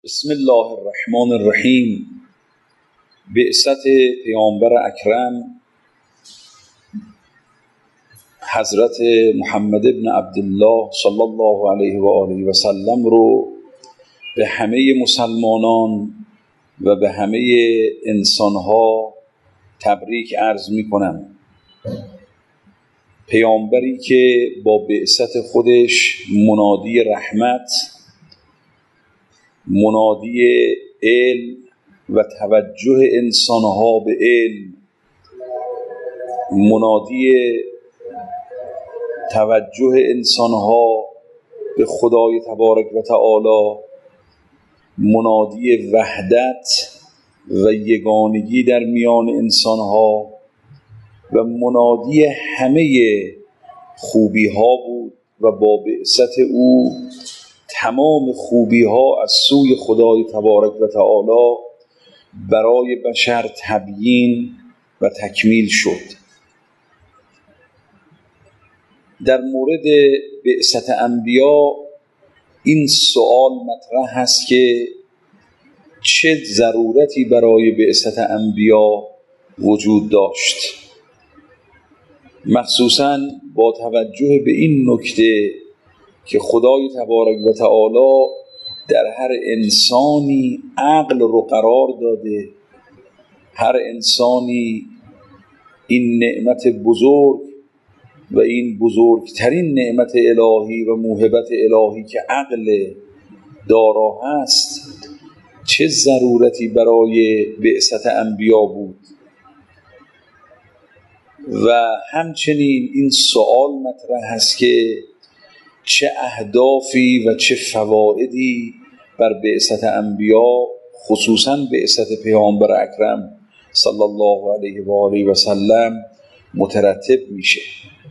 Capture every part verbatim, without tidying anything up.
بسم الله الرحمن الرحیم. بعثت پیامبر اکرم حضرت محمد ابن عبدالله صلی الله علیه و آله و سلم رو به همه مسلمانان و به همه انسانها تبریک عرض می کنم. پیامبری که با بعثت خودش منادی رحمت، منادی علم و توجه انسانها به علم، منادی توجه انسانها به خدای تبارک و تعالی، منادی وحدت و یگانگی در میان انسانها و منادی همه خوبی ها بود و با بعثت او تمام خوبی ها از سوی خدای تبارک و تعالی برای بشر تبیین و تکمیل شد. در مورد بعثت انبیا این سوال مطرح هست که چه ضرورتی برای بعثت انبیا وجود داشت، مخصوصاً با توجه به این نکته که خدای تبارک و تعالی در هر انسانی عقل رو قرار داده، هر انسانی این نعمت بزرگ و این بزرگترین نعمت الهی و موهبت الهی که عقل دارا هست، چه ضرورتی برای بعثت انبیا بود. و همچنین این سوال مطرح هست که چه اهدافی و چه فوائدی بر بعثت انبیا، خصوصاً بعثت پیامبر اکرم صلی الله علیه و آله و سلم مترتب میشه.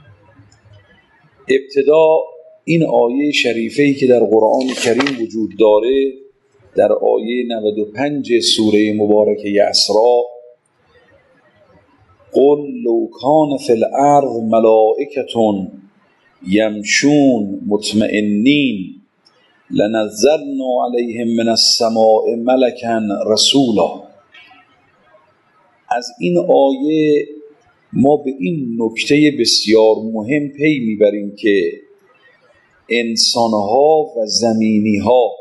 ابتدا این آیه شریفه‌ای که در قرآن کریم وجود داره، در آیه نود و پنج سوره مبارکه اسراء، قل لو کان فی الارض ملائکة یمشون مطمئنین لنزلنا علیهم من السماء ملکا رسولا. از این آیه ما به این نکته بسیار مهم پی میبریم که انسانها و زمینیها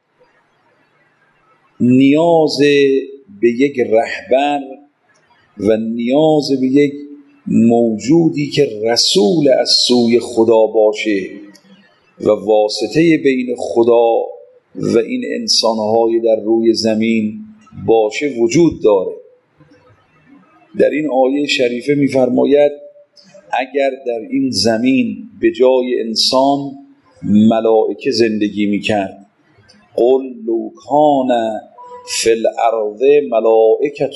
نیاز به یک رهبر و نیاز به یک موجودی که رسول از سوی خدا باشه و واسطه بین خدا و این انسانهای در روی زمین باشه وجود داره. در این آیه شریفه می‌فرماید اگر در این زمین به جای انسان ملائکه زندگی می‌کرد، قل لو کان فی الارض ملائکة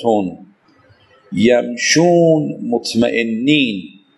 یمشون مطمئنین،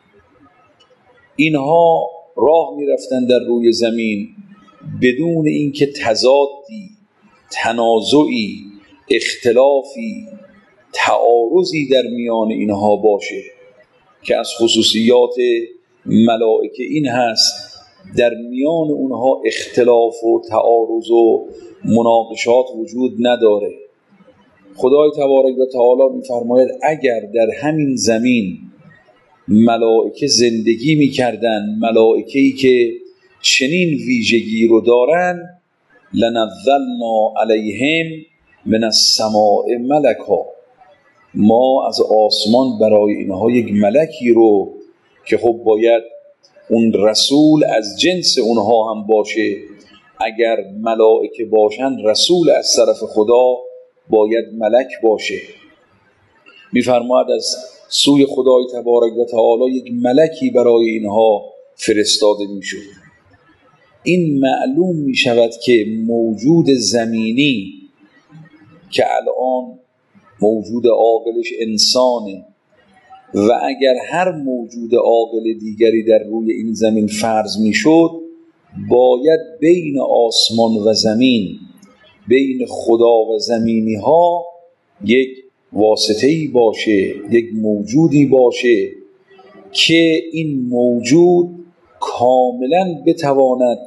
اینها راه میرفتن در روی زمین بدون اینکه تضادی، تنازعی، اختلافی، تعارضی در میان اینها باشه، که از خصوصیات ملائکه این هست در میان اونها اختلاف و تعارض و مناقشات وجود نداره. خدای تبارک و تعالی می‌فرماید اگر در همین زمین ملائکه زندگی می‌کردن، ملائکه‌ای که چنین ویژگی رو دارن، لنزلنا علیهم من السماء ملکا، ما از آسمان برای اینها یک ملکی رو که خب باید اون رسول از جنس اونها هم باشه، اگر ملائکه باشن رسول از طرف خدا باید ملک باشه. می‌فرماید از سوی خدای تبارک و تعالی یک ملکی برای اینها فرستاده میشد. این معلوم میشود که موجود زمینی که الان موجود عاقلش انسانه و اگر هر موجود عاقل دیگری در روی این زمین فرض میشد، باید بین آسمان و زمین، بین خدا و زمینی ها یک واسطه‌ای باشه، یک موجودی باشه که این موجود کاملا بتواند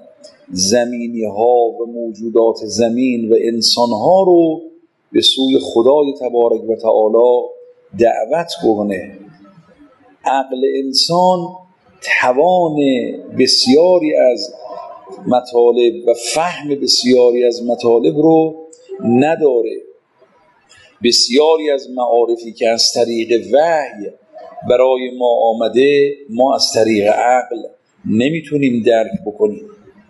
زمینی ها و موجودات زمین و انسان ها رو به سوی خدای تبارک و تعالی دعوت کنه. عقل انسان توان بسیاری از مطالب و فهم بسیاری از مطالب رو نداره. بسیاری از معارفی که از طریق وحی برای ما آمده ما از طریق عقل نمیتونیم درک بکنیم.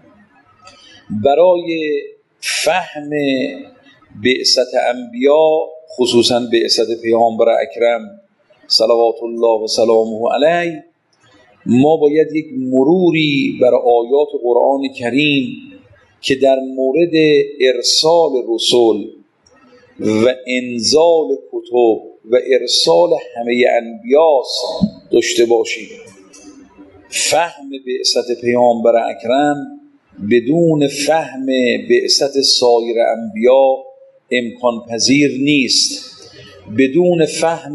برای فهم بعثت انبیا، خصوصا بعثت پیامبر اکرم صلوات الله و سلامه علیه، ما باید یک مروری بر آیات قرآن کریم که در مورد ارسال رسول و انزال کتب و ارسال همه انبیاست داشته باشیم. فهم بعثت پیامبر اکرم بدون فهم بعثت سایر انبیا امکان پذیر نیست. بدون فهم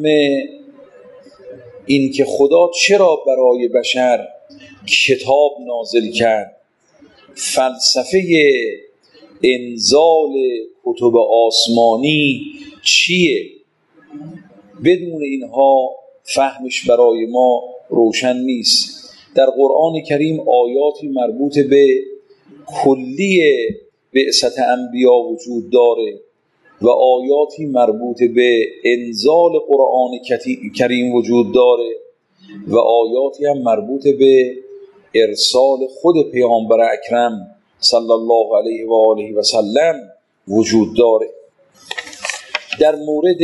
این که خدا چرا برای بشر کتاب نازل کرد، فلسفه انزال کتب آسمانی چیه، بدون اینها فهمش برای ما روشن نیست. در قرآن کریم آیاتی مربوط به کلی بعثت انبیا وجود داره و آیاتی مربوط به انزال قرآن کریم وجود داره و آیاتی هم مربوط به ارسال خود پیامبر اکرم صلی الله علیه و آله و سلم وجود داره. در مورد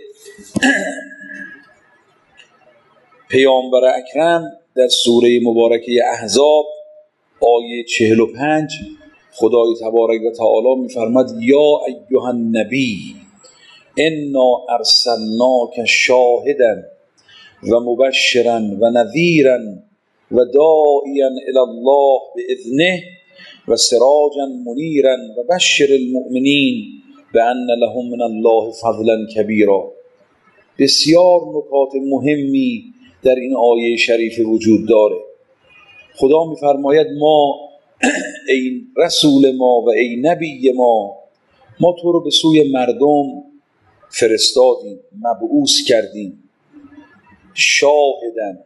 پیامبر اکرم در سوره مبارکه احزاب آیه چهل و پنج خدای تبارک و تعالی می‌فرماید یا ایها النبی انا ارسلناک شاهدا و مبشرا و نذیرا و داعیا الی الله باذنه و سراجا منیرا و بشر المؤمنین بان لهم من الله فضلا کبیرا. بسیار نکات مهمی در این آیه شریف وجود داره. خدا می‌فرماید ما ای رسول ما و ای نبی ما ما تو رو به سوی مردم فرستادیم، مبعوث کردیم. شاهدن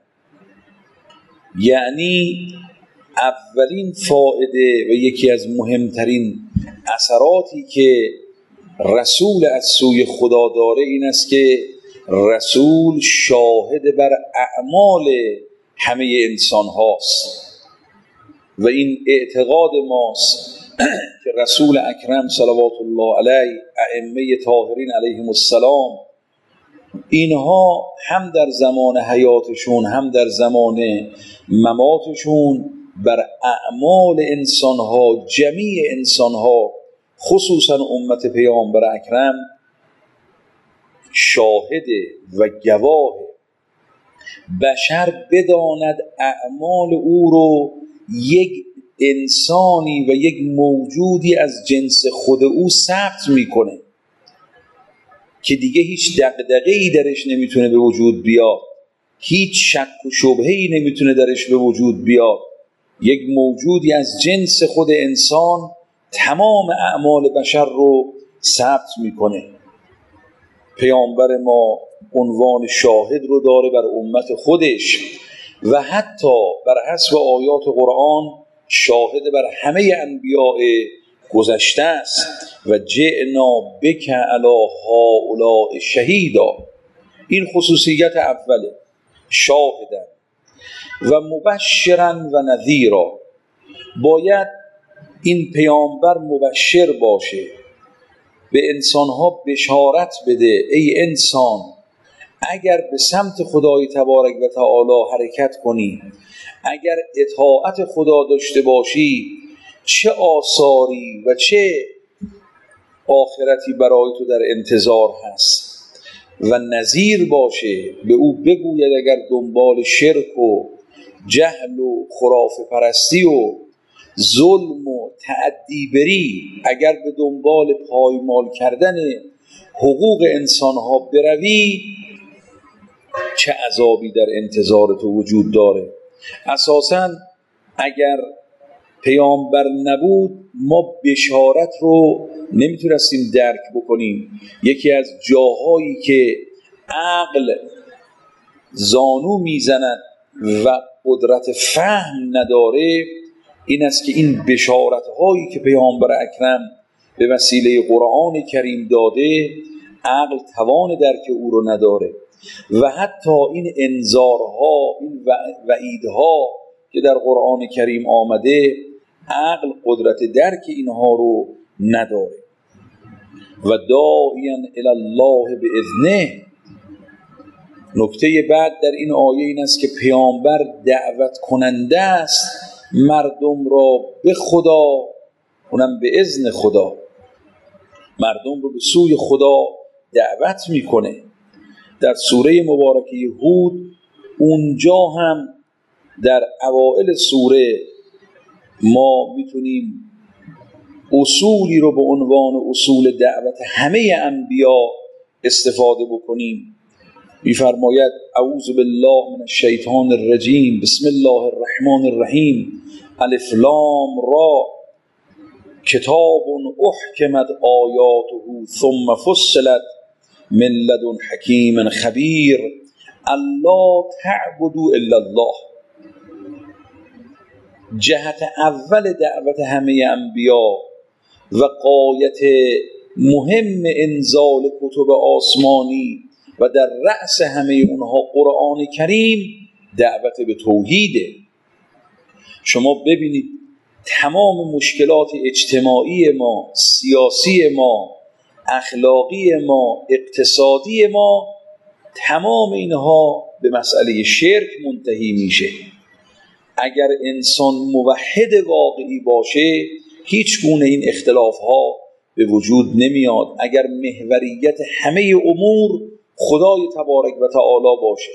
یعنی اولین فائده و یکی از مهمترین اثراتی که رسول از سوی خدا داره این است که رسول شاهد بر اعمال همه انسان هاست و این اعتقاد ماست که رسول اکرم صلوات الله علیه، ائمه طاهرین علیهم السلام، اینها هم در زمان حیاتشون هم در زمان مماتشون بر اعمال انسانها، جمیع انسانها خصوصا امت پیامبر اکرم شاهد و گواه. بشر بداند اعمال او رو یک انسانی و یک موجودی از جنس خود او ثبت میکنه که دیگه هیچ دغدغه‌ای درش نمیتونه به وجود بیاد، هیچ شک و شبهه‌ای نمیتونه درش به وجود بیاد. یک موجودی از جنس خود انسان تمام اعمال بشر رو ثبت میکنه. پیامبر ما عنوان شاهد رو داره بر امت خودش و حتی بر حسب آیات قرآن شاهد بر همه انبیاء گذشته است و جئنا بک علی هؤلاء شهیدا. این خصوصیت اوله، شاهدن و مبشرا و نذیرا. باید این پیامبر مبشر باشه، به انسانها بشارت بده ای انسان اگر به سمت خدای تبارک و تعالی حرکت کنی، اگر اطاعت خدا داشته باشی، چه آثاری و چه آخرتی برای تو در انتظار هست. و نذیر باشه، به او بگوید اگر دنبال شرک و جهل و خرافه پرستی و ظلم و تعدی بری، اگر به دنبال پایمال کردن حقوق انسانها بروی، چه عذابی در انتظار تو وجود داره. اساساً اگر پیامبر نبود ما بشارت رو نمیتونستیم درک بکنیم. یکی از جاهایی که عقل زانو میزند و قدرت فهم نداره این است که این بشارت هایی که پیامبر اکرم به وسیله قرآن کریم داده عقل توان درک او رو نداره و حتی این انذارها، این وعیدها که در قرآن کریم آمده عقل قدرت درک اینها رو نداره. و داعیا الی الله باذنه. نکته بعد در این آیه این است که پیامبر دعوت کننده است مردم را به خدا، اونم به اذن خدا، مردم رو به سوی خدا دعوت میکنه. در سوره مبارکه هود اونجا هم در اوائل سوره ما میتونیم اصولی رو به عنوان اصول دعوت همه انبیا استفاده بکنیم. میفرماید اعوذ بالله من الشیطان الرجیم بسم الله الرحمن الرحیم الف لام را کتاب احکمت آیاته ثم فصلت من لدن حکیم خبیر الا تعبدوا الا الله. جهت اول دعوت همه انبیا و غایت مهم انزال کتب آسمانی و در رأس همه اونها قرآن کریم دعوت به توحیده. شما ببینید تمام مشکلات اجتماعی ما، سیاسی ما، اخلاقی ما، اقتصادی ما، تمام اینها به مسئله شرک منتهی میشه. اگر انسان موحد واقعی باشه هیچ گونه این اختلاف ها به وجود نمیاد. اگر محوریت همه امور خدای تبارک و تعالی باشه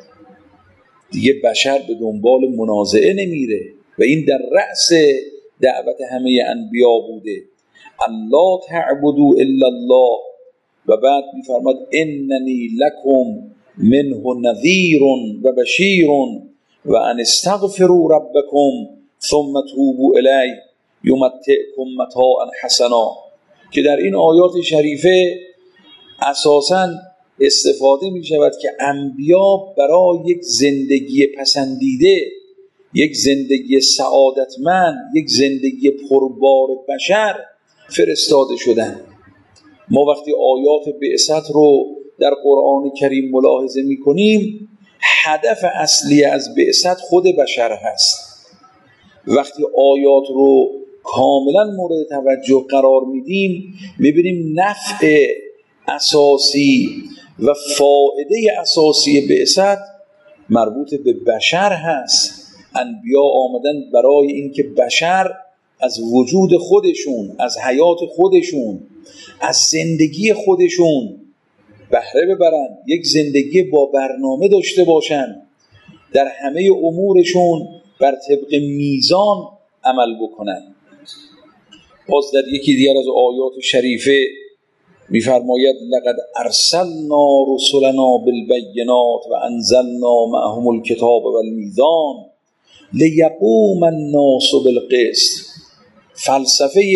دیگه بشر به دنبال منازعه نمیره و این در رأس دعوت همه انبیا بوده. الا تعبدوا الا الله و بعد میفرماد اننی لکم منه نذیر و بشیر و ان استغفروا ربکم ثم توبوا الیه یمتعکم متاعا حسنا، که در این آیات شریفه اساساً استفاده می شود که انبیا برای یک زندگی پسندیده، یک زندگی سعادتمند، یک زندگی پربار بشر فرستاده شدند. ما وقتی آیات بعثت رو در قرآن کریم ملاحظه می کنیم هدف اصلی از بعثت خود بشر هست. وقتی آیات رو کاملا مورد توجه قرار میدیم میبینیم نفع اساسی و فائده اساسی بعثت مربوط به بشر هست. انبیا آمدن برای اینکه بشر از وجود خودشون، از حیات خودشون، از زندگی خودشون بهره ببرن، یک زندگی با برنامه داشته باشن، در همه امورشون بر طبق میزان عمل بکنن. باز در یکی دیگر از آیات شریفه میفرماید لقد ارسلنا رسلنا بالبینات و انزلنا معهم الکتاب والمیزان لیقوم الناس بالقسط. فلسفه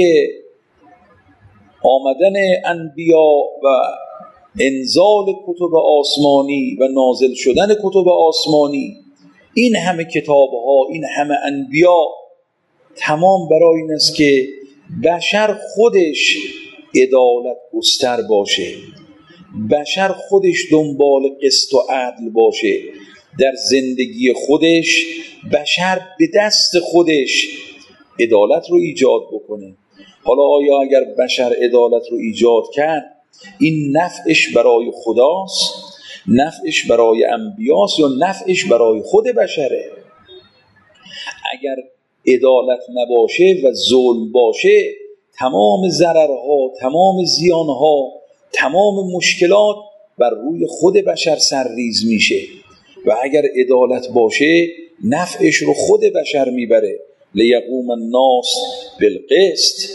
آمدن انبیا و انزال کتب آسمانی و نازل شدن کتب آسمانی، این همه کتابها، این همه انبیا، تمام برای این است که بشر خودش عدالت گستر باشه، بشر خودش دنبال قسط و عدل باشه در زندگی خودش، بشر به دست خودش عدالت رو ایجاد بکنه. حالا آیا اگر بشر عدالت رو ایجاد کرد این نفعش برای خداست، نفعش برای انبیاست یا نفعش برای خود بشره؟ اگر عدالت نباشه و ظلم باشه تمام ضررها، تمام زیانها، تمام مشکلات بر روی خود بشر سرریز میشه و اگر عدالت باشه نفعش رو خود بشر میبره. لیقوم الناس بالقسط.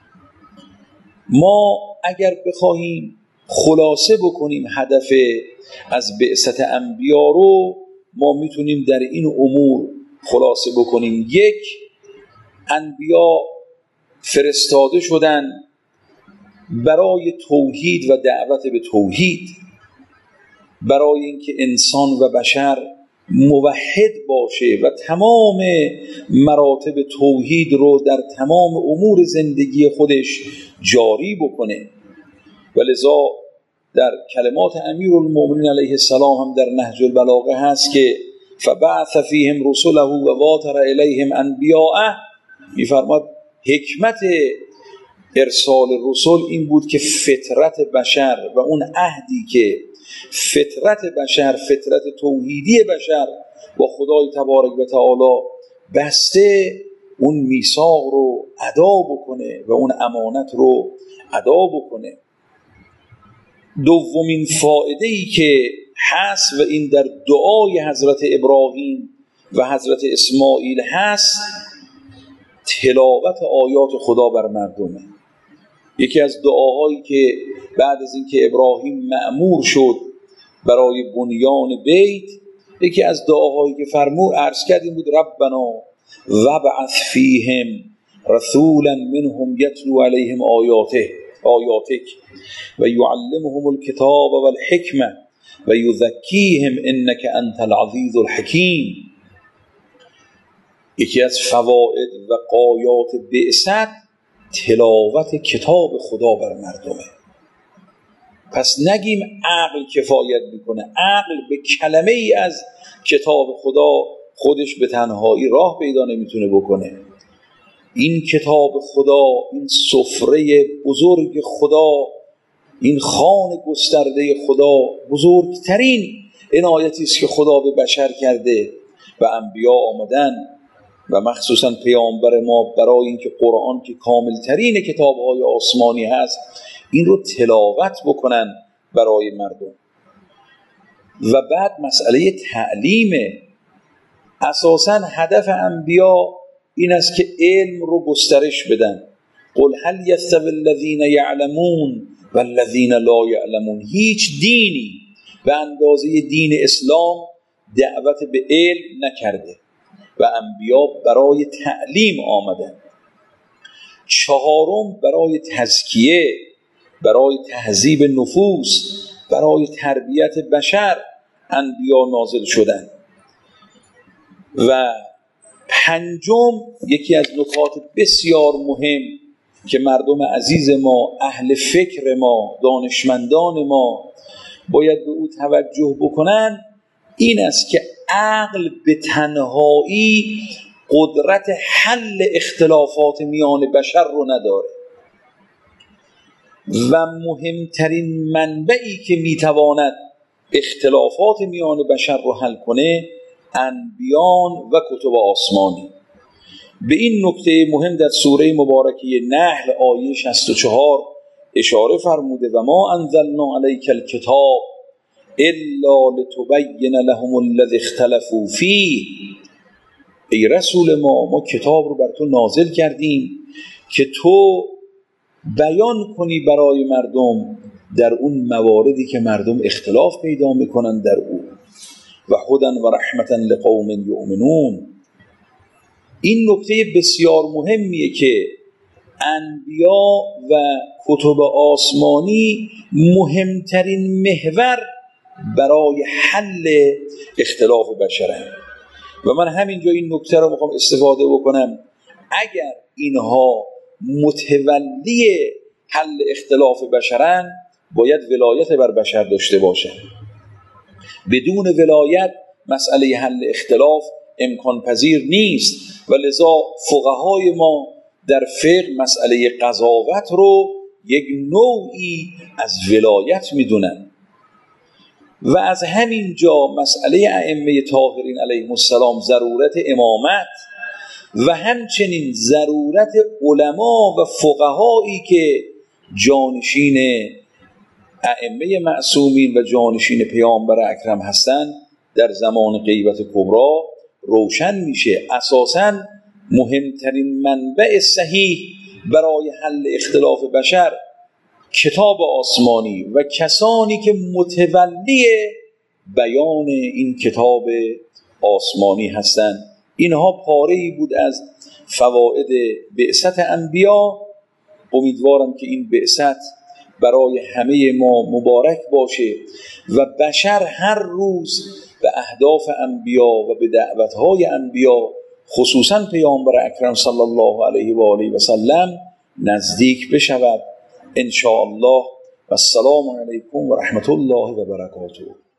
ما اگر بخواهیم خلاصه بکنیم هدف از بعثت انبیا رو، ما میتونیم در این امور خلاصه بکنیم. یک، انبیا فرستاده شدن برای توحید و دعوت به توحید، برای اینکه انسان و بشر موحد باشه و تمام مراتب توحید رو در تمام امور زندگی خودش جاری بکنه. ولذا در کلمات امیرالمؤمنین علیه السلام هم در نهج البلاغه هست که فبعث فیهم رسله و واطر الیهم انبیاءه، میفرماد حکمت ارسال رسول این بود که فطرت بشر و اون عهدی که فطرت بشر، فطرت توحیدی بشر با خدای تبارک و تعالی بسته، اون میثاق رو ادا بکنه و اون امانت رو ادا بکنه. دومین فائده‌ای که هست و این در دعای حضرت ابراهیم و حضرت اسماعیل هست، تلاوت آیات خدا بر مردمه. یکی از دعاهایی که بعد از اینکه ابراهیم مأمور شد برای بنیان بیت، یکی از دعاهایی که فرمود عرض کردیم بود ربنا وابعث فیهم رسولا منهم یتلو علیهم آیاته آیاتک و یعلمهم الکتاب والحکمه و یزکیهم انک انت العزیز الحکیم. یکی از فواید و غایات بعثت تلاوت کتاب خدا بر مردمه. پس نگیم عقل کفایت میکنه، عقل به کلمه ای از کتاب خدا خودش به تنهایی راه پیدا نمیتونه بکنه. این کتاب خدا، این سفره بزرگ خدا، این خوان گسترده خدا، بزرگترین عنایتی است که خدا به بشر کرده و انبیا آمدن و مخصوصا پیامبر ما برای اینکه قرآن که کاملترین کتاب‌های آسمانی هست این رو تلاوت بکنن برای مردم. و بعد مسئله تعلیم، اساساً هدف انبیا این است که علم رو گسترش بدن. قل هل یستوی الذین یعلمون والذین لا یعلمون. هیچ دینی به اندازه دین اسلام دعوت به علم نکرده و انبیا برای تعلیم آمدن. چهارم برای تزکیه، برای تهذیب نفوس، برای تربیت بشر انبیا نازل شدن. و پنجم یکی از نکات بسیار مهم که مردم عزیز ما، اهل فکر ما، دانشمندان ما باید به او توجه بکنن، این است که عقل به تنهایی قدرت حل اختلافات میان بشر رو نداره و مهمترین منبعی که میتواند اختلافات میان بشر رو حل کنه انبیان و کتب آسمانی. به این نکته مهم در سوره مبارکه نحل آیه شصت و چهار اشاره فرموده و ما انزلنا علیک الکتاب الا لتبین لهم الذی اختلفوا فیه. ای رسول ما، ما کتاب رو بر تو نازل کردیم که تو بیان کنی برای مردم در اون مواردی که مردم اختلاف پیدا میکنن در او، و هدی و رحمتا لقوم یؤمنون. این نکته بسیار مهمیه که انبیا و کتب آسمانی مهمترین محور برای حل اختلاف بشرن. و من همینجا این نکته رو میخوام استفاده بکنم، اگر اینها متولی حل اختلاف بشرن باید ولایت بر بشر داشته باشن. بدون ولایت مسئله حل اختلاف امکان پذیر نیست و لذا فقهای ما در فقه مسئله قضاوت رو یک نوعی از ولایت میدونن و از همین جا مسئله ائمه طاهرین علیهم السلام، ضرورت امامت و همچنین ضرورت علما و فقهایی که جانشین ائمه معصومین و جانشین پیامبر اکرم هستند در زمان غیبت کبری روشن میشه. اساساً مهمترین منبع صحیح برای حل اختلاف بشر کتاب آسمانی و کسانی که متولی بیان این کتاب آسمانی هستند. اینها پاره‌ای بود از فواید بعثت انبیا. امیدوارم که این بعثت برای همه ما مبارک باشه و بشر هر روز به اهداف انبیا و به دعوت‌های انبیا، خصوصا پیامبر اکرم صلی الله علیه و آله و سلم، نزدیک بشود ان شاء الله. و السلام علیکم و رحمت الله و برکاته.